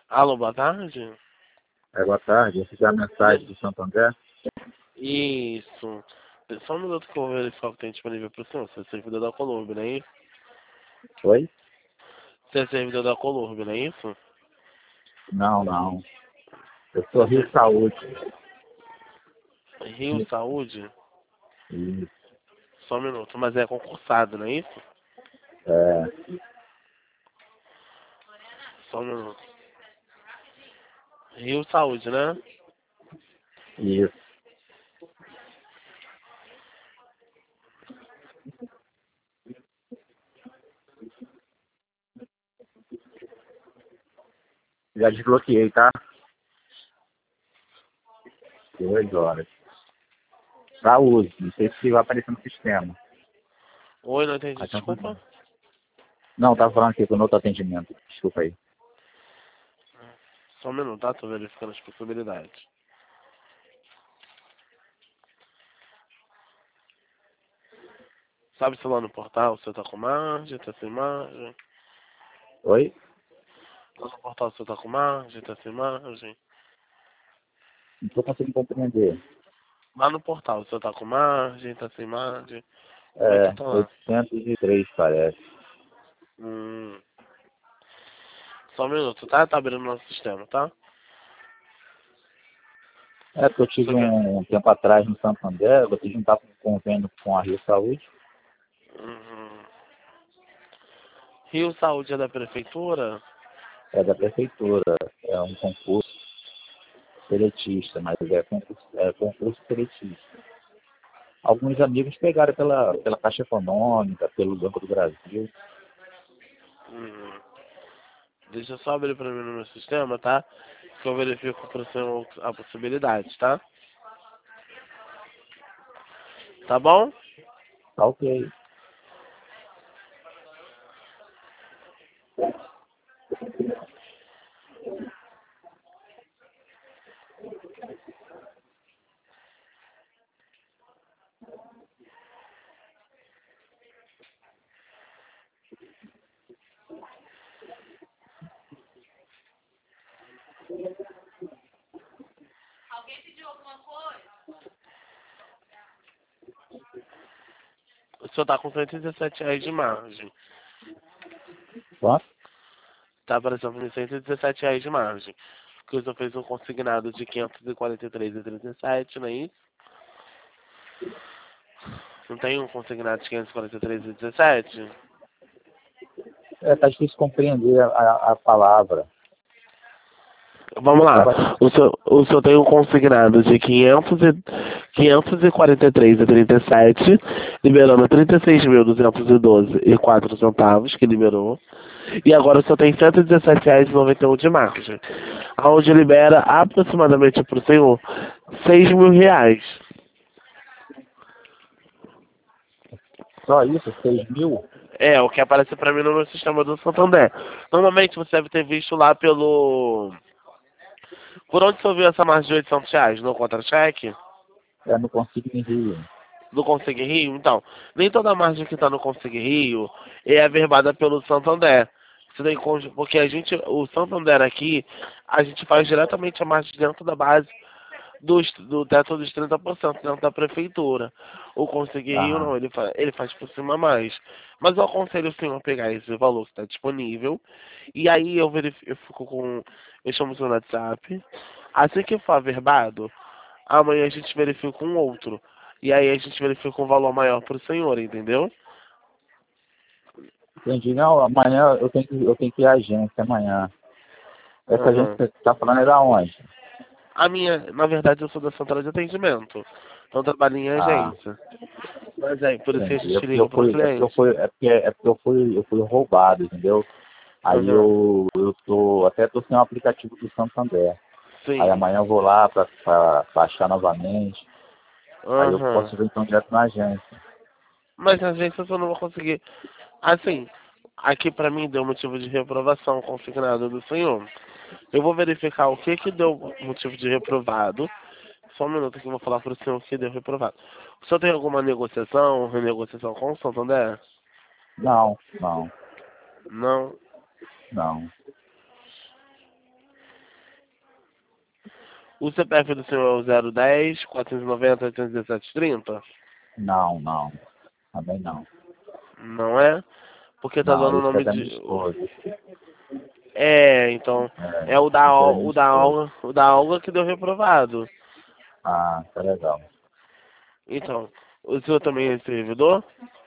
Alô, boa tarde. Boa tarde. Essa é a mensagem do Santo André? Isso. Só um minuto que eu vou verificar o que tem disponível para o senhor. Você é servidor da Colurb, não é isso? Oi? Você é servidor da Colurb, não é isso? Não, não. Eu sou Você Rio Saúde. é Rio Saúde? Isso. Só um minuto. Mas é concursado, não é isso? É, Só um minuto. Rio Saúde, né? isso. Já desbloqueei, tá? 2 horas. Pra uso. Não sei se vai aparecer no sistema. Oi, não entendi. Ah, então tudo Desculpa. bem. Não, tava falando aqui com outro atendimento. Desculpa aí. Só um minuto, tá? Tô verificando as possibilidades. Sabe se lá no portal você tá com margem, tá sem margem? Oi? Lá no portal você tá com margem, tá sem margem? Não tô conseguindo compreender. Lá no portal você tá com margem, tá sem margem? Como é que É, tá lá? 803 parece. Hum. Só um minuto, tá? Tá abrindo nosso sistema, tá? É, porque eu tive Você quer? um tempo atrás no Santo André, eu tive um convênio com a Rio Saúde. Uhum. Rio Saúde é da prefeitura? É da prefeitura. É um concurso seletista, mas concurso seletista. Alguns amigos pegaram pela Caixa Econômica, pelo Banco do Brasil. Uhum. Deixa eu só abrir pra mim no meu sistema, tá? Que eu verifico pro senhor a possibilidade, tá? Tá bom? Tá ok. O senhor tá com R$ 117 de margem. Quanto? Tá aparecendo pra mim R$ 117 de margem. Porque o senhor fez um consignado de 543,37, não é isso? Não tem um consignado de 543,17? Tá difícil compreender a palavra. Vamos lá. Tava, O senhor tem um consignado de 543,37, liberando 36.212,04 que liberou. E agora o senhor tem R$ 117,91 de margem. Onde libera aproximadamente para o senhor R$ 6.000. só isso, 6.000? É, o que aparece para mim no meu sistema do Santander. Normalmente você deve ter visto lá pelo... Por onde você viu essa margem de R$ 800? No contra-cheque? No Consigne Rio. Do Consegue Rio? Então, nem toda a margem que está no Consegue Rio é averbada pelo Santander. Você tem, porque o Santander aqui, a gente faz diretamente a margem dentro da base do teto dos 30% dentro da prefeitura. O Consegue Rio Aham. não, ele faz por cima mais. Mas eu aconselho o senhor a pegar esse valor que está disponível. E aí eu fico com. Eu chamo o seu WhatsApp. Assim que for averbado, amanhã a gente verifica um outro. E aí a gente verifica um valor maior para o senhor, entendeu? Entendi. Não, amanhã eu tenho que ir à agência amanhã. Essa agência Aham. que você tá falando é da onde? Na verdade, eu sou da central de atendimento. Então trabalho em Ah, agência. Mas é, por isso que a entendi. É gente porque eu liga para o fui, é porque eu cliente. fui, é porque, é porque eu fui roubado, entendeu? Aí Aham. até tô sem o aplicativo do Santander. Aí Sim. amanhã eu vou lá pra baixar novamente. Aí eu Aham. posso ver então direto na agência. Mas na agência eu só não vou conseguir. Assim, aqui pra mim deu motivo de reprovação consignado do senhor. Eu vou verificar o que que deu motivo de reprovado. Só um minuto que eu vou falar pro senhor o que deu reprovado. O senhor tem alguma negociação, renegociação com o Santander? Não, não, Não. não. O CPF do senhor é o 010 490 817 30? Não. Também não. Não é? Porque tá Não, dando o esse é nome da minha de... esposa. Então, é É, esse é da minha esposa. O da Olga que deu reprovado. Ah, tá legal. Então, o senhor também é servidor?